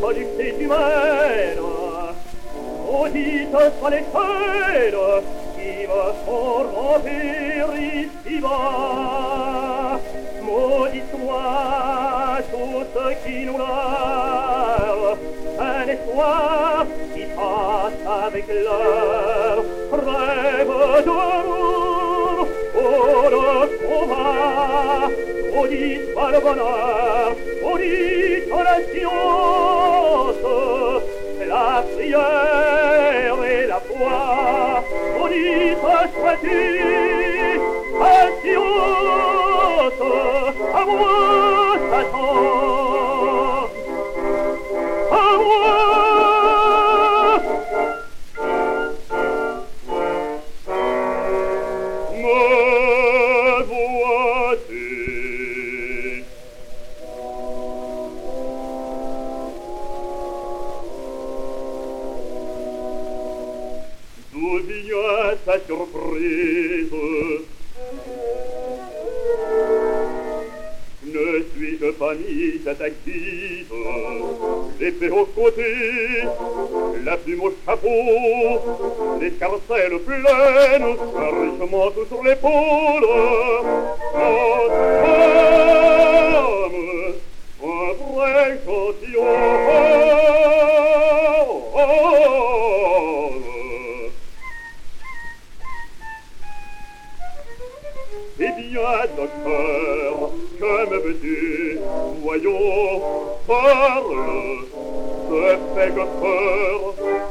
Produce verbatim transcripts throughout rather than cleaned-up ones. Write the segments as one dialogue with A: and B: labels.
A: volupté humaine, maudite soit les chaînes qui me font remplir ici-bas. Maudit soit tout ce qui nous leurre, un espoir qui passe avec l'heure, rêve d'amour, oh le combat. Maudit soit le bonheur, maudit la science, la prière et la foi, maudite sois-tu, patience, à moi t'attends, à moi. Me vois-tu? D'où vient ta surprise? Ne suis-je pas mis à ta guise, l'épée au côté, la plume au chapeau, l'escarcelle pleine, un riche manteau sur l'épaule? Notre femme, un vrai gentilhomme. Eh bien, docteur, que me veux-tu? Voyons, parle, te fais-je peur?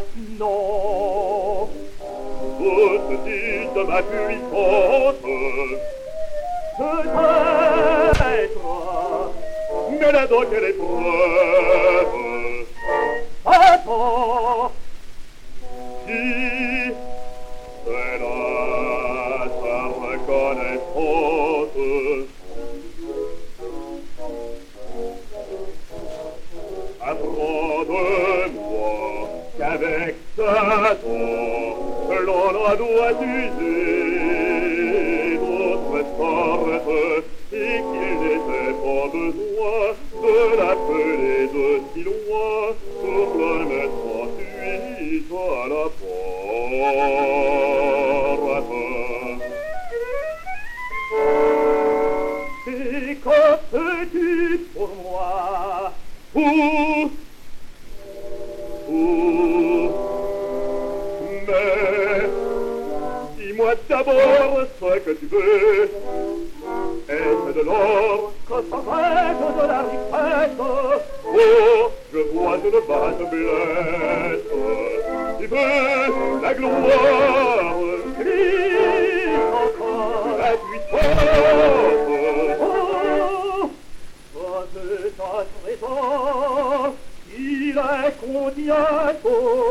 A: Non, vous te dites de ma puissance, peut-être, mais là donc elle est preuve. Attends, si c'est là sa reconnaissance, apprends de moi qu'avec Satan l'on doit user d'autres sortes et qu'il n'était pas besoin de l'appeler de si loin pour le mettre ensuite à la porte. Et que fais-tu pour moi? Où? Où? Mais dis-moi d'abord ce que tu veux. Est-ce de l'or que s'arrête de la richesse? Oh, je vois une base blesse. Tu veux la gloire? Crie encore la puissance. Oh, de ta trésor, il est combien beau.